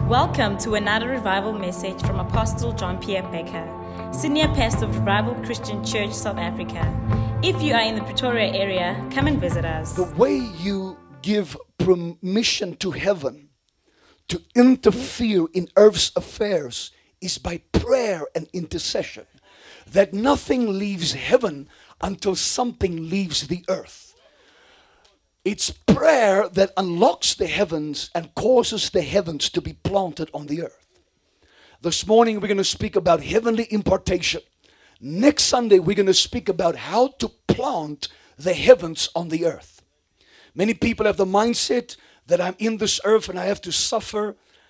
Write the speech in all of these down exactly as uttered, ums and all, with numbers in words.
Welcome to another revival message from Apostle John Pierre Becker, Senior Pastor of Revival Christian Church, South Africa. If you are in the Pretoria area, come and visit us. The way you give permission to heaven to interfere in earth's affairs is by prayer and intercession. That nothing leaves heaven until something leaves the earth. It's prayer that unlocks the heavens and causes the heavens to be planted on the earth. This morning we're going to speak about heavenly impartation. Next Sunday we're going to speak about how to plant the heavens on the earth. Many people have the mindset that I'm in this earth and I have to suffer.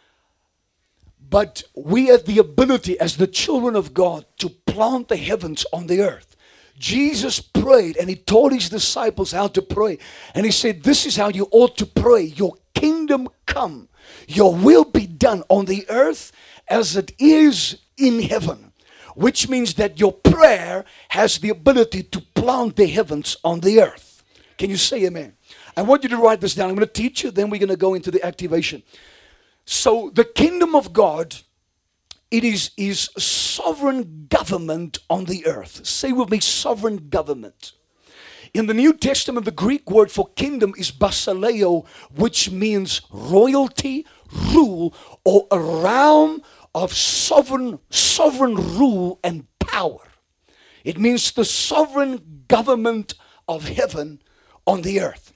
But we have the ability as the children of God to plant the heavens on the earth. Jesus prayed and he taught his disciples how to pray. And he said, this is how you ought to pray. Your kingdom come. Your will be done on the earth as it is in heaven. Which means that your prayer has the ability to plant the heavens on the earth. Can you say amen? I want you to write this down. I'm going to teach you, then we're going to go into the activation. So the kingdom of God, it is his sovereign government on the earth. Say with me, sovereign government. In the New Testament, the Greek word for kingdom is basileio, which means royalty, rule, or a realm of sovereign, sovereign rule and power. It means the sovereign government of heaven on the earth.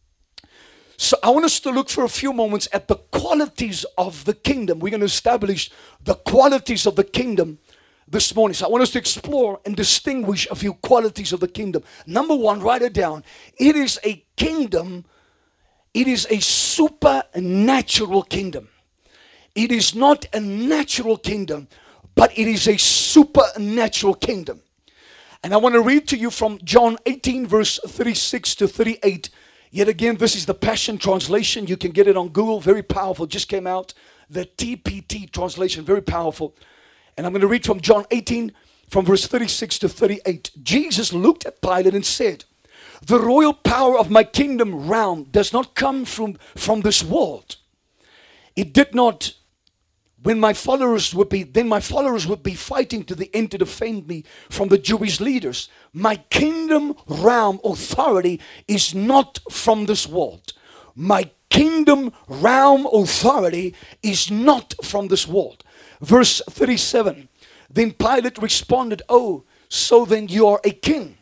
So I want us to look for a few moments at the qualities of the kingdom. We're going to establish the qualities of the kingdom this morning. So I want us to explore and distinguish a few qualities of the kingdom. Number one, write it down. It is a kingdom. It is a supernatural kingdom. It is not a natural kingdom, but it is a supernatural kingdom. And I want to read to you from John eighteen, verse thirty-six to thirty-eight. Yet again, this is the Passion Translation. You can get it on Google. Very powerful. Just came out. The T P T translation. Very powerful. And I'm going to read from John eighteen, from verse thirty-six to thirty-eight. Jesus looked at Pilate and said, the royal power of my kingdom realm does not come from, from this world. It did not, when my followers would be, then my followers would be fighting to the end to defend me from the Jewish leaders. My kingdom realm authority is not from this world. My kingdom realm authority is not from this world. Verse thirty-seven. Then Pilate responded, oh, so then you are a king.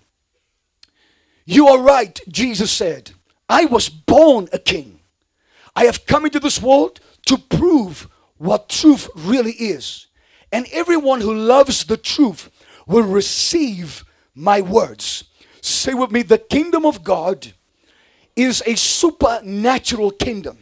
You are right, Jesus said. I was born a king. I have come into this world to prove what truth really is. And everyone who loves the truth will receive my words. Say with me, the kingdom of God is a supernatural kingdom.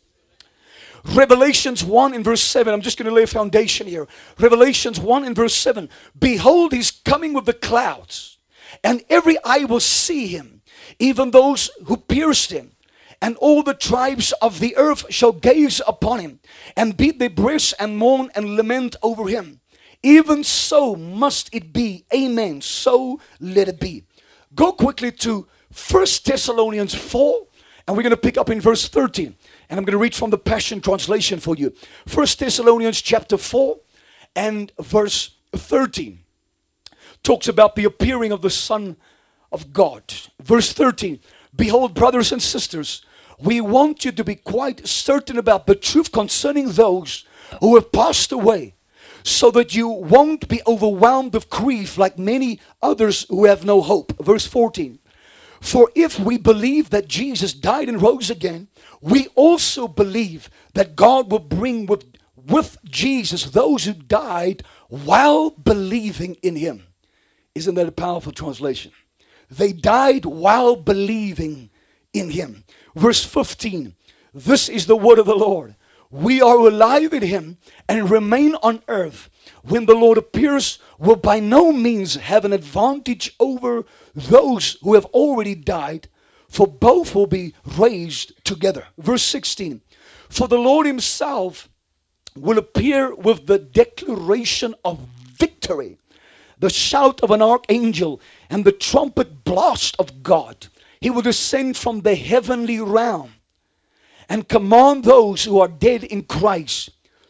Revelations one in verse seven. I'm just going to lay a foundation here. Revelations one in verse seven. Behold, he's coming with the clouds, and every eye will see him, even those who pierced him. And all the tribes of the earth shall gaze upon him, and beat their breasts, and mourn and lament over him. Even so must it be. Amen. So let it be. Go quickly to First Thessalonians four, and we're going to pick up in verse thirteen. And I'm going to read from the Passion Translation for you. First Thessalonians chapter four and verse thirteen. Talks about the appearing of the Son of God. Verse thirteen. Behold, brothers and sisters, we want you to be quite certain about the truth concerning those who have passed away, so that you won't be overwhelmed with grief like many others who have no hope. Verse fourteen. For if we believe that Jesus died and rose again, we also believe that God will bring with, with Jesus those who died while believing in him. Isn't that a powerful translation? They died while believing in him. Verse fifteen. This is the word of the Lord. We are alive in him and remain on earth. When the Lord appears, will by no means have an advantage over those who have already died, for both will be raised together. Verse sixteen. For the Lord himself will appear with the declaration of victory, the shout of an archangel, and the trumpet blast of God. He will descend from the heavenly realm and command those who are dead in Christ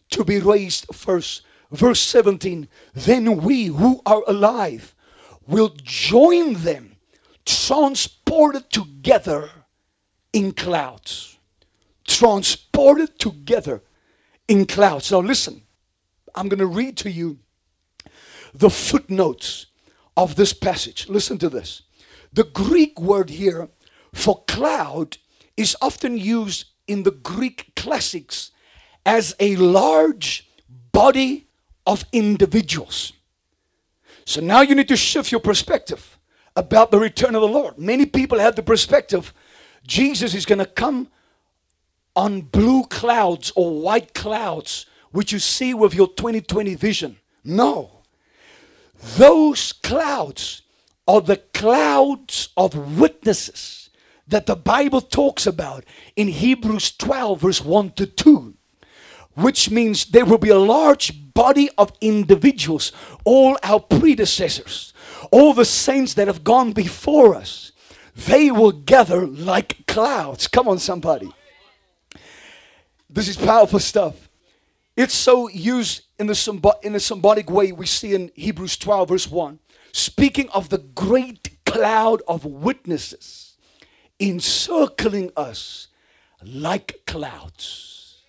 to be raised first. Verse seventeen, then we who are alive will join them, transported together in clouds. Transported together in clouds. Now listen, I'm going to read to you the footnotes of this passage. Listen to this. The Greek word here for cloud is often used in the Greek classics as a large body of individuals. So now you need to shift your perspective about the return of the Lord. Many people have the perspective Jesus is going to come on blue clouds or white clouds, which you see with your twenty twenty vision. No. Those clouds are the clouds of witnesses that the Bible talks about in Hebrews twelve verse one to two. Which means there will be a large body of individuals, all our predecessors, all the saints that have gone before us. They will gather like clouds. Come on, somebody. This is powerful stuff. It's so used in the, symbo- in a symbolic way we see in Hebrews twelve verse one. Speaking of the great cloud of witnesses encircling us like clouds.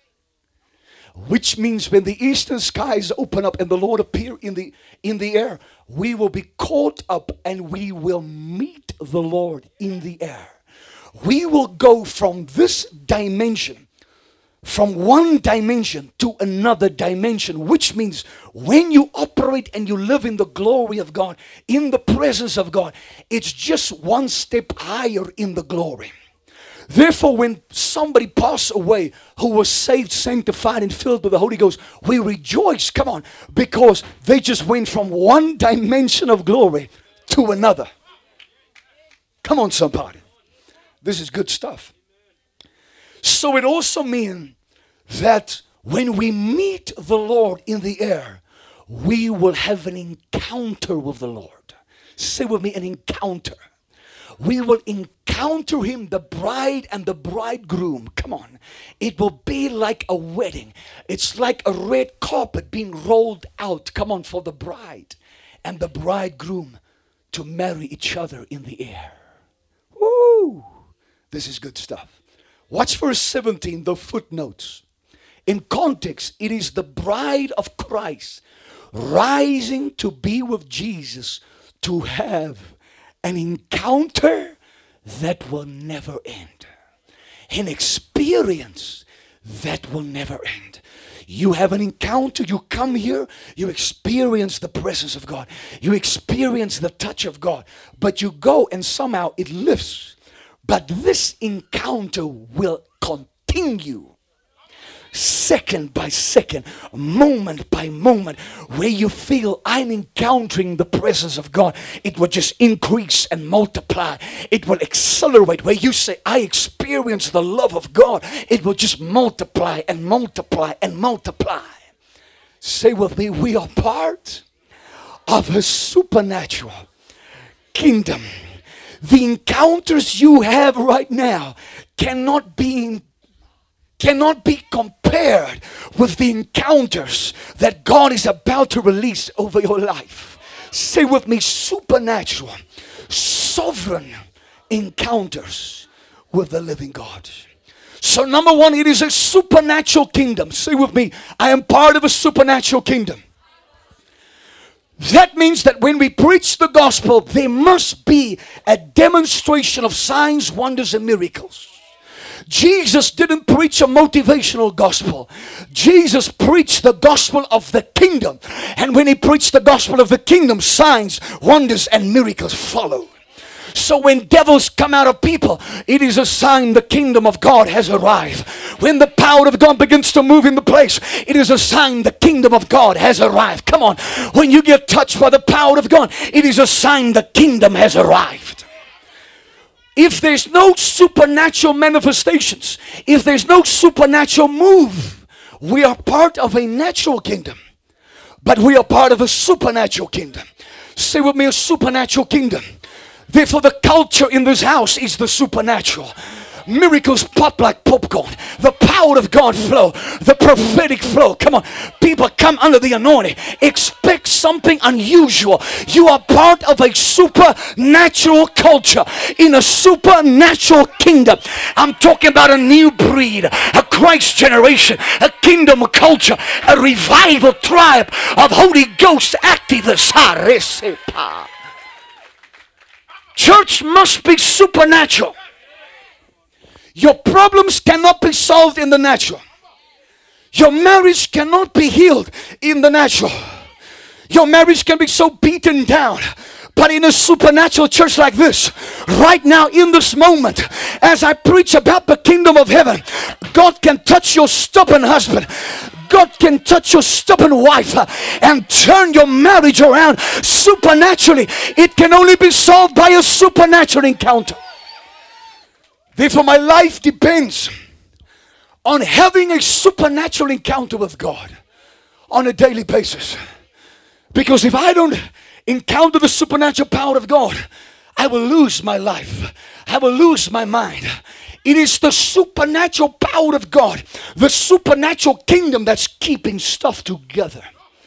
Which means when the eastern skies open up and the Lord appear in the in the air, we will be caught up and we will meet the Lord in the air. We will go from this dimension, from one dimension to another dimension, which means when you operate and you live in the glory of God, in the presence of God, it's just one step higher in the glory. Therefore, when somebody passes away who was saved, sanctified, and filled with the Holy Ghost, we rejoice, come on, because they just went from one dimension of glory to another. Come on, somebody. This is good stuff. So it also means that when we meet the Lord in the air, we will have an encounter with the Lord. Say with me, an encounter. We will encounter him, the bride and the bridegroom. Come on. It will be like a wedding. It's like a red carpet being rolled out. Come on, for the bride and the bridegroom to marry each other in the air. Woo! This is good stuff. Watch verse seventeen, the footnotes. In context, it is the bride of Christ rising to be with Jesus to have an encounter that will never end. An experience that will never end. You have an encounter, you come here, you experience the presence of God. You experience the touch of God. But you go and somehow it lifts. But this encounter will continue. Second by second, moment by moment, where you feel I'm encountering the presence of God, it will just increase and multiply. It will accelerate. Where you say I experience the love of God, it will just multiply and multiply and multiply. Say with me, we are part of a supernatural kingdom. The encounters you have right now cannot be cannot be compared with the encounters that God is about to release over your life. Say with me, supernatural, sovereign encounters with the living God. So number one, it is a supernatural kingdom. Say with me, I am part of a supernatural kingdom. That means that when we preach the gospel, there must be a demonstration of signs, wonders, and miracles. Jesus didn't preach a motivational gospel. Jesus preached the gospel of the kingdom. And when he preached the gospel of the kingdom, signs, wonders, and miracles follow. So when devils come out of people, it is a sign the kingdom of God has arrived. When the power of God begins to move in the place, it is a sign the kingdom of God has arrived. Come on. When you get touched by the power of God, it is a sign the kingdom has arrived. If there's no supernatural manifestations, if there's no supernatural move, we are part of a natural kingdom, but we are part of a supernatural kingdom. Say with me, a supernatural kingdom. Therefore, the culture in this house is the supernatural. Miracles pop like popcorn. The power of God flow. The prophetic flow. Come on. People come under the anointing. Expect something unusual. You are part of a supernatural culture in a supernatural kingdom. I'm talking about a new breed, a Christ generation, a kingdom culture, a revival tribe of Holy Ghost activists. Church must be supernatural. Your problems cannot be solved in the natural. Your marriage cannot be healed in the natural. Your marriage can be so beaten down. But in a supernatural church like this, right now in this moment, as I preach about the kingdom of heaven, God can touch your stubborn husband. God can touch your stubborn wife uh, and turn your marriage around supernaturally. It can only be solved by a supernatural encounter. Therefore, my life depends on having a supernatural encounter with God on a daily basis. Because if I don't encounter the supernatural power of God, I will lose my life. I will lose my mind. It is the supernatural power of God, the supernatural kingdom that's keeping stuff together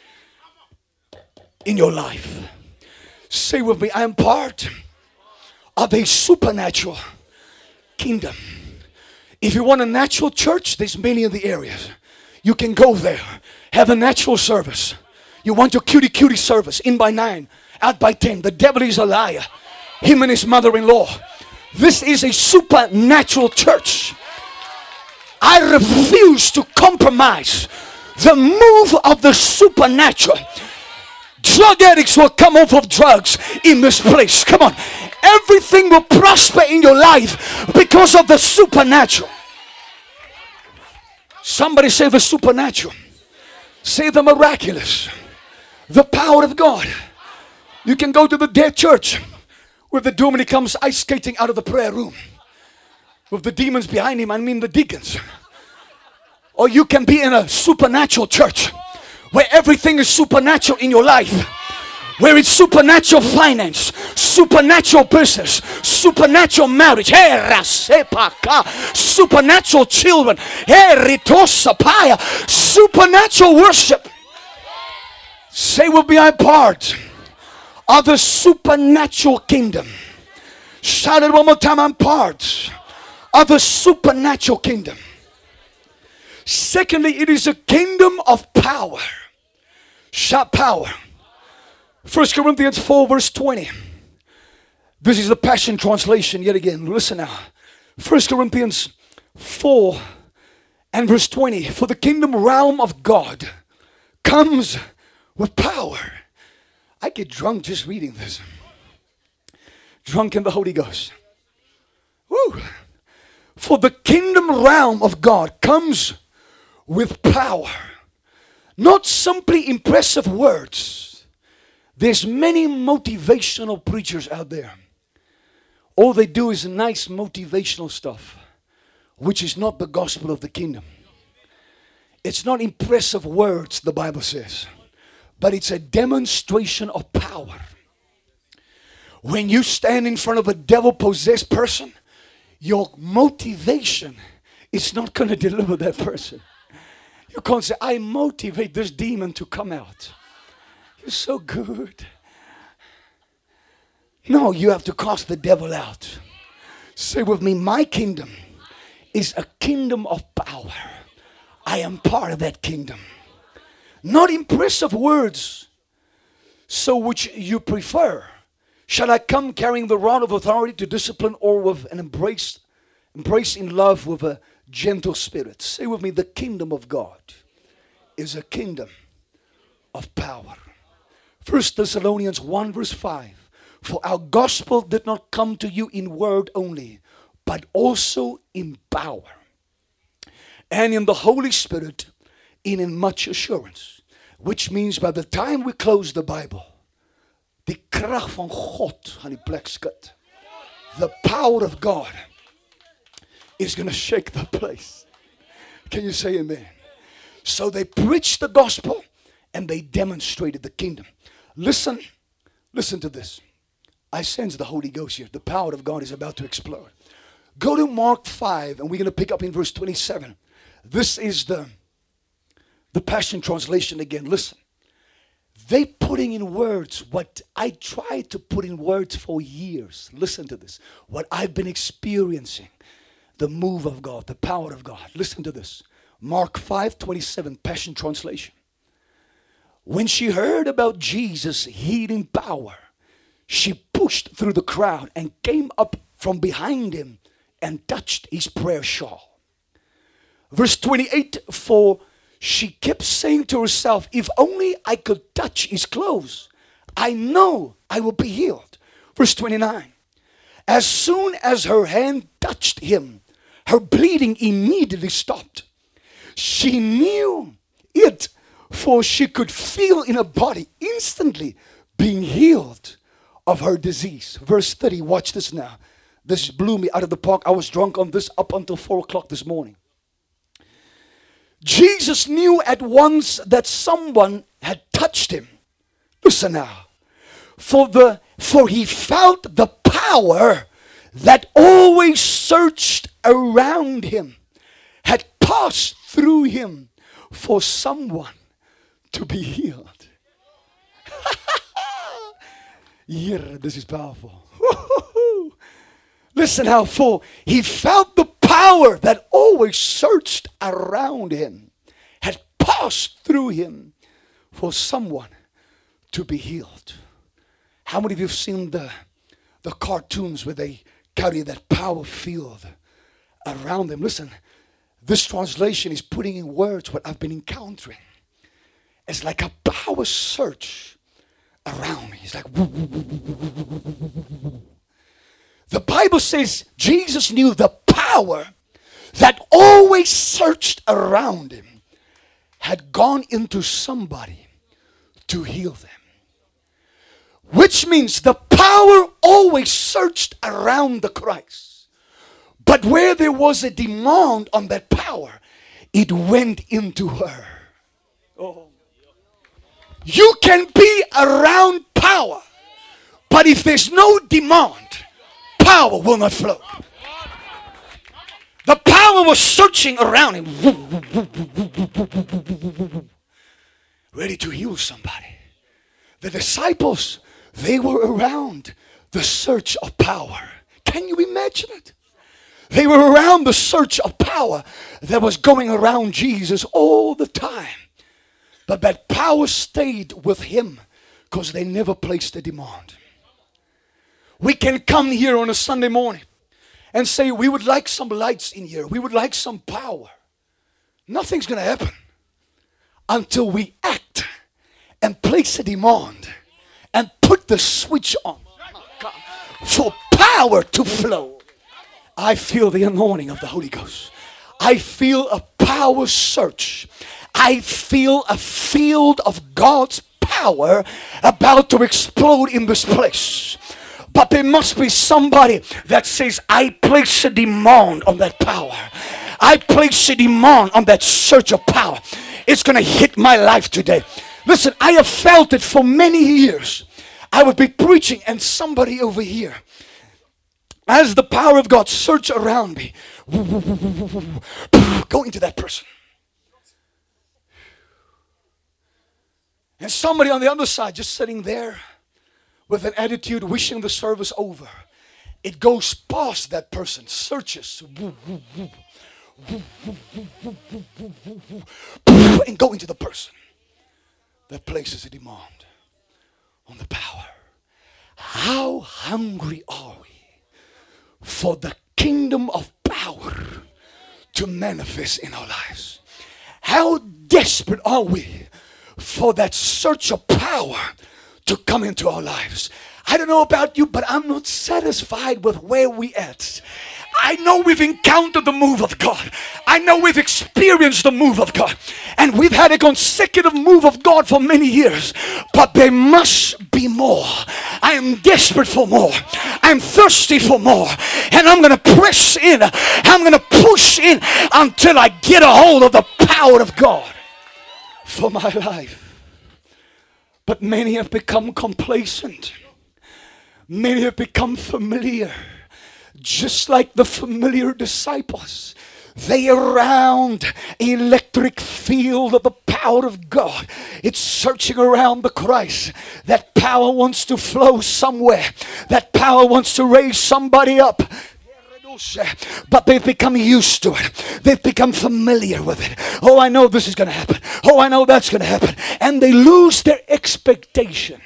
in your life. Say with me, I am part of a supernatural kingdom. If you want a natural church, there's many in the areas. You can go there, have a natural service. You want your cutie cutie service, in by nine, out by ten. The devil is a liar. Him and his mother-in-law. This is a supernatural church. I refuse to compromise the move of the supernatural. Drug addicts will come off of drugs in this place. Come on. Everything will prosper in your life because of the supernatural. Somebody say the supernatural. Say the miraculous. The power of God. You can go to the dead church where the dominie comes ice skating out of the prayer room with the demons behind him, I mean the deacons. Or you can be in a supernatural church where everything is supernatural in your life, where it's supernatural finance, supernatural business, supernatural marriage, supernatural children, supernatural worship. Say we'll be a part of the supernatural kingdom. Shout it one more time. I'm part of the supernatural kingdom. Secondly, it is a kingdom of power. Shout power. First Corinthians four verse twenty. This is the Passion Translation yet again. Listen now. First Corinthians four and verse twenty. For the kingdom realm of God comes with power. I get drunk just reading this. Drunk in the Holy Ghost. Woo. For the kingdom realm of God comes with power. Not simply impressive words. There's many motivational preachers out there. All they do is nice motivational stuff, which is not the gospel of the kingdom. It's not impressive words, the Bible says, but it's a demonstration of power. When you stand in front of a devil-possessed person, your motivation is not going to deliver that person. You can't say, I motivate this demon to come out. You're so good. No, you have to cast the devil out. Say with me, my kingdom is a kingdom of power. I am part of that kingdom. Not impressive words. So which you prefer? Shall I come carrying the rod of authority to discipline, or with an embrace, embrace in love with a gentle spirit? Say with me, the kingdom of God is a kingdom of power. First Thessalonians one verse five. For our gospel did not come to you in word only, but also in power, and in the Holy Spirit, and in much assurance. Which means by the time we close the Bible, die krag van God gaan die plek skud. The power of God is going to shake the place. Can you say amen? So they preached the gospel and they demonstrated the kingdom. Listen, listen to this. I sense the Holy Ghost here. The power of God is about to explode. Go to Mark five, and we're going to pick up in verse twenty-seven. This is the, the Passion Translation again. Listen. They putting in words what I tried to put in words for years. Listen to this. What I've been experiencing. The move of God, the power of God. Listen to this. Mark five twenty-seven, Passion Translation. When she heard about Jesus' healing power, she pushed through the crowd and came up from behind him and touched his prayer shawl. Verse twenty-eight, for she kept saying to herself, if only I could touch his clothes, I know I will be healed. Verse twenty-nine, as soon as her hand touched him, her bleeding immediately stopped. She knew it, for she could feel in her body instantly being healed of her disease. Verse thirty, watch this now. This blew me out of the park. I was drunk on this up until four o'clock this morning. Jesus knew at once that someone had touched him. Listen now. For the for he felt the power that always searched around him, had passed through him for someone to be healed. Yeah, this is powerful. Listen how, for he felt the power that always searched around him, had passed through him for someone to be healed. How many of you have seen the, the cartoons where they carry that power field around them? Listen, this translation is putting in words what I've been encountering. It's like a power search around me. It's like woo, woo, woo, woo, woo, woo, woo. The Bible says Jesus knew the power that always searched around him had gone into somebody to heal them. Which means the power always searched around the Christ. But where there was a demand on that power, it went into her. Oh. You can be around power, but if there's no demand, power will not flow. The power was searching around him, ready to heal somebody. The disciples, they were around the search of power. Can you imagine it? They were around the search of power that was going around Jesus all the time. But that power stayed with him because they never placed a demand. We can come here on a Sunday morning and say we would like some lights in here. We would like some power. Nothing's going to happen until we act and place a demand and put the switch on for power to flow. I feel the anointing of the Holy Ghost. I feel a power surge. I feel a field of God's power about to explode in this place. But there must be somebody that says, I place a demand on that power. I place a demand on that surge of power. It's going to hit my life today. Listen, I have felt it for many years. I would be preaching and somebody over here, as the power of God surge around me, go into that person. And somebody on the other side just sitting there with an attitude wishing the service over. It goes past that person, searches, and go into the person that places a demand on the power. How hungry are we for the kingdom of power to manifest in our lives? How desperate are we for that search of power to come into our lives? I don't know about you, but I'm not satisfied with where we at. I know we've encountered the move of God. I know we've experienced the move of God. And we've had a consecutive move of God for many years. But there must be more. I am desperate for more. I'm thirsty for more. And I'm going to press in. I'm going to push in until I get a hold of the power of God for my life. But many have become complacent. Many have become familiar. just like the familiar disciples. They around electric field of the power of God. It's searching around the Christ. That power wants to flow somewhere. That power wants to raise somebody up. But they've become used to it. They've become familiar with it. Oh, I know this is going to happen. Oh, I know that's going to happen. And they lose their expectation.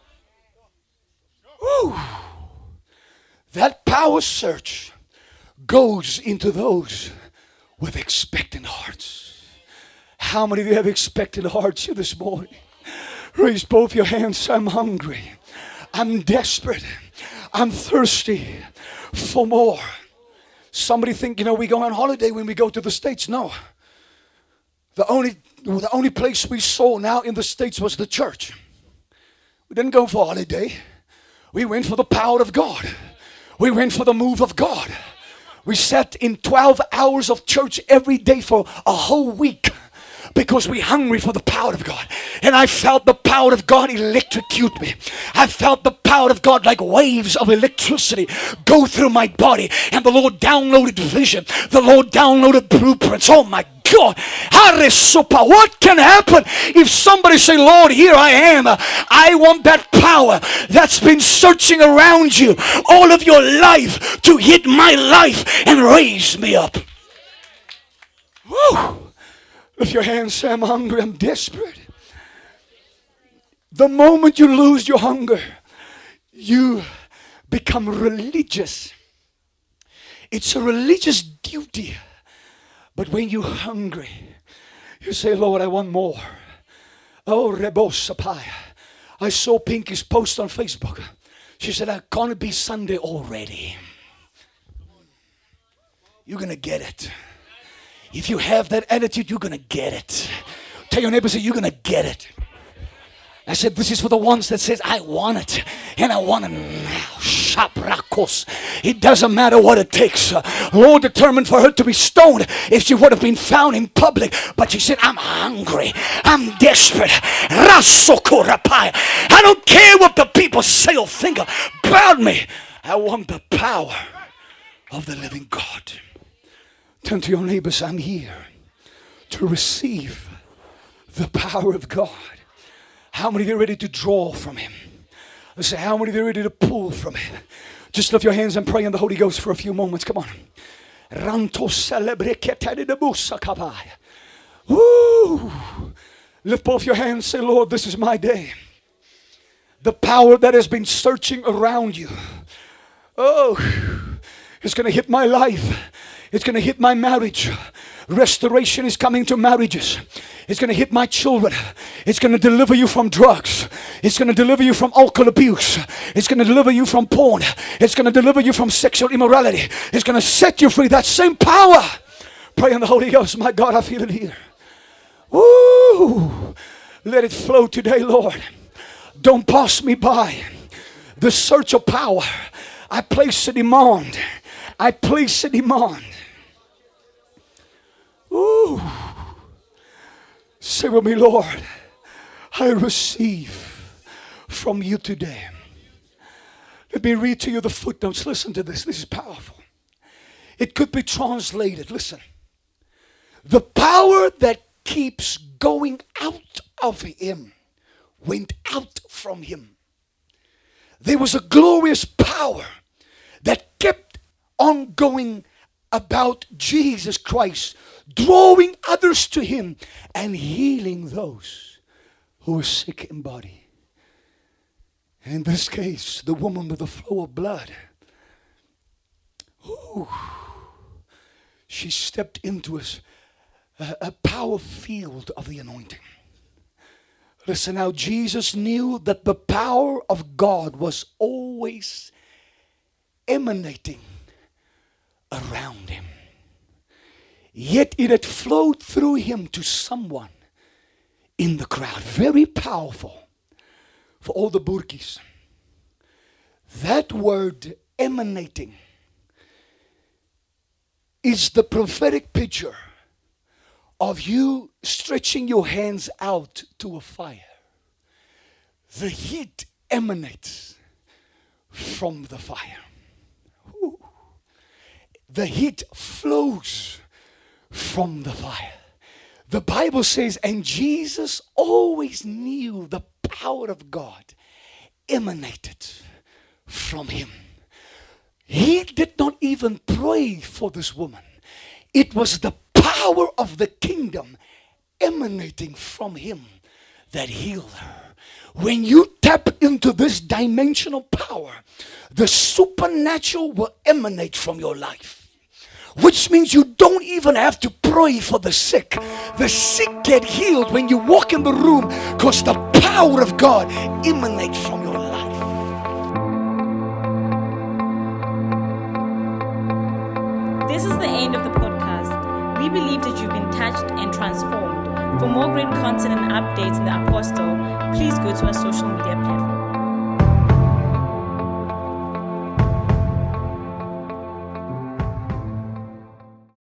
Woo. That power search goes into those with expectant hearts. How many of you have expectant hearts here this morning? Raise both your hands. I'm hungry. I'm desperate. I'm thirsty for more. Somebody think, you know, we go on holiday when we go to the States. No. The only, the only place we saw now in the States was the church. We didn't go for holiday. We went for the power of God. We went for the move of God. We sat in twelve hours of church every day for a whole week because we're hungry for the power of God. And I felt the power of God electrocute me. I felt the power of God like waves of electricity go through my body. And the Lord downloaded vision. The Lord downloaded blueprints. Oh my God. What can happen if somebody say, Lord, here I am. I want that power that's been searching around you all of your life to hit my life and raise me up. Woo. Lift your hands, say, I'm hungry, I'm desperate. The moment you lose your hunger, you become religious. It's a religious duty. But when you're hungry, you say, Lord, I want more. Oh, Rebosapai. I saw Pinky's post on Facebook. She said, I can't be Sunday already. You're going to get it. If you have that attitude, you're going to get it. Tell your neighbor, say, you're going to get it. I said, this is for the ones that says, I want it. And I want it now. Shaprakos. It doesn't matter what it takes. Uh, Lord determined for her to be stoned if she would have been found in public. But she said, I'm hungry. I'm desperate. Rasokorapai. I don't care what the people say or think about me. I want the power of the living God. Turn to your neighbors. I'm here to receive the power of God. How many of you are ready to draw from Him? Let's say, how many of you are ready to pull from Him? Just lift your hands and pray in the Holy Ghost for a few moments. Come on. Woo! Lift both your hands. Say, Lord, this is my day. The power that has been searching around you. Oh, it's going to hit my life. It's going to hit my marriage. Restoration is coming to marriages. It's going to hit my children. It's going to deliver you from drugs. It's going to deliver you from alcohol abuse. It's going to deliver you from porn. It's going to deliver you from sexual immorality. It's going to set you free. That same power. Pray in the Holy Ghost. My God, I feel it here. Woo! Let it flow today, Lord. Don't pass me by. The search of power. I place a demand. I place a demand. Ooh. Say with me, Lord, I receive from you today. Let me read to you the footnotes. Listen to this. This is powerful. It could be translated. Listen. The power that keeps going out of him went out from him. There was a glorious power that kept on going about Jesus Christ, drawing others to him and healing those who were sick in body. In this case, the woman with the flow of blood. Ooh, she stepped into a, a power field of the anointing. Listen now, Jesus knew that the power of God was always emanating around him. Yet it had flowed through him to someone in the crowd. Very powerful for all the burkies. That word emanating is the prophetic picture of you stretching your hands out to a fire. The heat emanates from the fire. Ooh. the heat flows from the fire. The Bible says, and Jesus always knew the power of God emanated from him. He did not even pray for this woman. It was the power of the kingdom emanating from him that healed her. When you tap into this dimensional power, the supernatural will emanate from your life. Which means you don't even have to pray for the sick. The sick get healed when you walk in the room because the power of God emanates from your life. This is the end of the podcast. We believe that you've been touched and transformed. For more great content and updates in the Apostle, please go to our social media platforms.